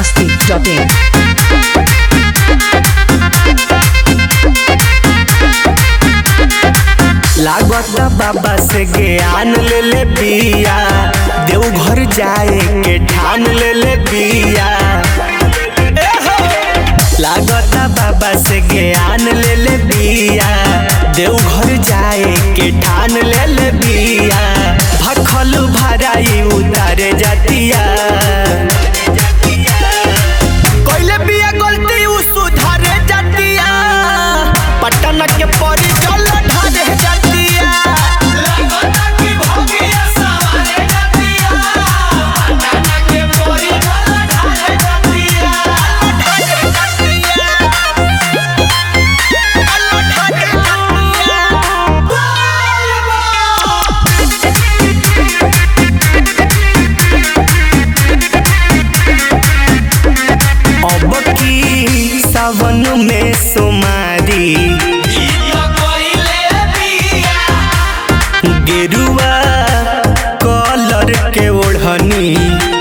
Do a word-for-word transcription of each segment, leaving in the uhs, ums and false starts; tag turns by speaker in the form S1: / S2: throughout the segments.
S1: masti dot in.
S2: लागता बाबा से ज्ञान ले ले बिया, देवघर जाए के ठान ले ले बिया। लागता बाबा से ज्ञान ले ले बिया, देवघर जाए के ठान ले ले बिया। भखल भराई उतारे जातिया, कोइले बिया गलती उ सुधारे जातिया। पटना के परी जल ढारे जातिया, लागता कि भगिया सवारे जातिया। पटना के परी जल ढारे जातिया, ढारे जातिया, ढारे जातिया। अब की सावन में सुमारी गेरुआ कलर के ओढ़नी,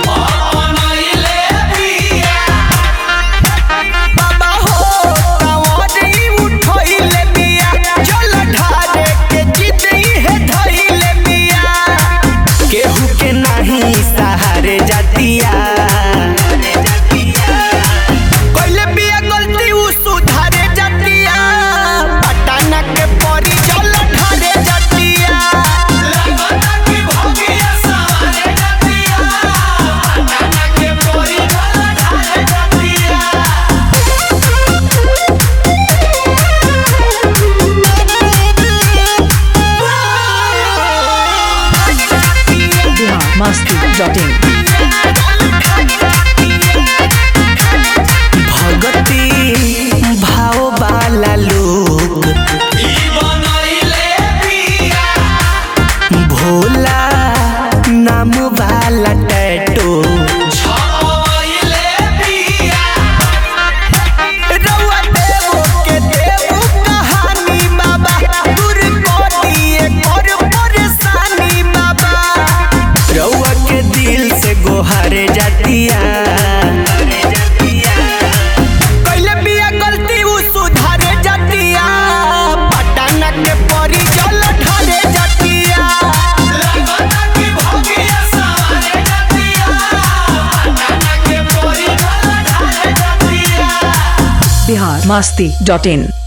S2: बाबा हो कांवरी उठइले बिया। जल ढारे के जिद इहे धइले बिया, केहू के नाही सहारे जातिया। कोइले बिया गलती उ सुधारे जातिया, पटना के परी जल ढारे जातिया। लागता कि भगिया सवारे जातिया, पटना के परी जल ढारे जातिया।
S1: Bihar masti dot in.
S2: भगती भाव वाला लोग भोला नाम वाला टैटू, रउआ देवो के देवो कहानी बाबा। दूर कर दिए कर परेशानी बाबा, रउआ के दिल से गोहारे जातिया। कोइले बिया गलती उ सुधारे जातिया, पटना के परी जल ढारे जातिया। लागता कि भगिया सवारे जातिया, पटना के परी जल ढारे जातिया।
S1: Bihar masti dot in.